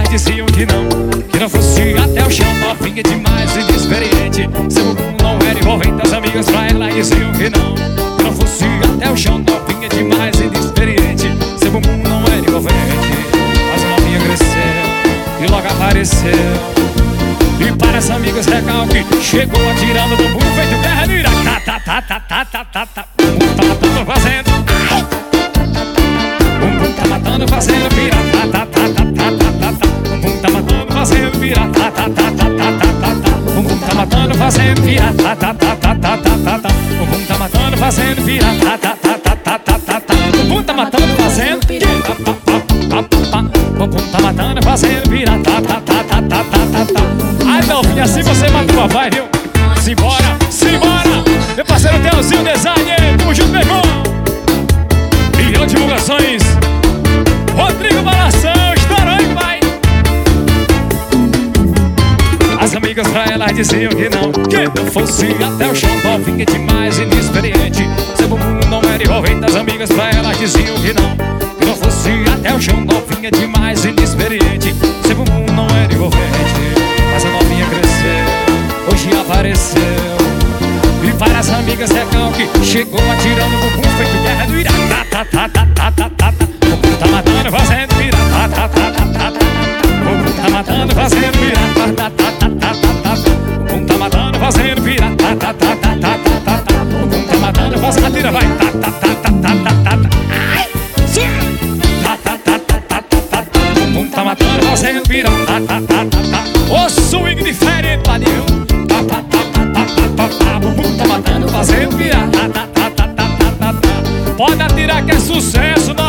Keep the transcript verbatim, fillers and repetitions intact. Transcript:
diziam que não, que não fosse até o chão. Novinha demais, inexperiente, seu bumbum não era envolvente. As amigas pra ela diziam que não, que não fosse até o chão. Novinha demais, inexperiente, seu bumbum não era envolvente. Mas a novinha cresceu e logo apareceu. E para as amigas recalque, chegou atirando do bumbum feito guerra no Iraque. Tá, tá, tá, tá, tá, tá, tá, tá. O bumbum tá matando, fazendo. O bumbum tá matando, fazendo pirata. Tá, tá, tá, tá, tá, tá, tá. O bumbum tá matando, fazendo pirata. Tá, tá, tá, tá, tá, tá, tá. O bumbum tá matando, fazendo pirata. Tá, tá, tá, tá, tá, tá, tá. O bumbum tá matando, fazendo pirata. Tá, tá, tá, tá, tá, tá, tá. O bumbum tá matando, fazendo pirata. O bumbum tá matando, fazendo pirata. Tá, tá, tá, tá, tá, tá, tá. Ai, não, filha, assim você mata o papai, viu? Simbora, simbora! Meu parceiro Teozinho Design, tamo junto, meu irmão! Milhão de divulgações, Rodrigo Balação, estourou, hein, pai? As amigas pra elas diziam que não, que não fosse até o chão. Novinha demais, inexperiente, seu bumbum não era envolvente. As amigas pra elas diziam que não, que não fosse até o chão. Novinha demais, inexperiente, seu bumbum não era envolvente. Mas a novinha cresceu, hoje apareceu. E para as amigas recalque, chegou atirando no bumbum feito guerra do Iraque. Tá, tá, tá, tá, tá, tá, tá. O bumbum tá matando, fazendo pirata. Tá, tá, tá, tá, tá, tá. O bumbum tá matando, fazendo pirata. Tá, tá, tá, tá, tá, tá. O bumbum tá matando, fazendo pirata. Tá, tá, tá, tá, tá, tá, tá. O bumbum tá matando, fazendo atira, vai. Tá, tá, tá, tá, tá, tá, tá. Ai, sim. Tá, tá, tá, tá, tá, tá, tá. O bumbum tá matando, fazendo pirata. Tá, tá, tá, tá, tá. O swing diferente, padrinho. Tá, tá, tá, tá, tá, tá, tá. O bumbum tá matando, fazendo pirata. Tá, tá, tá, tá, tá, tá, tá. Pode atirar que é sucesso.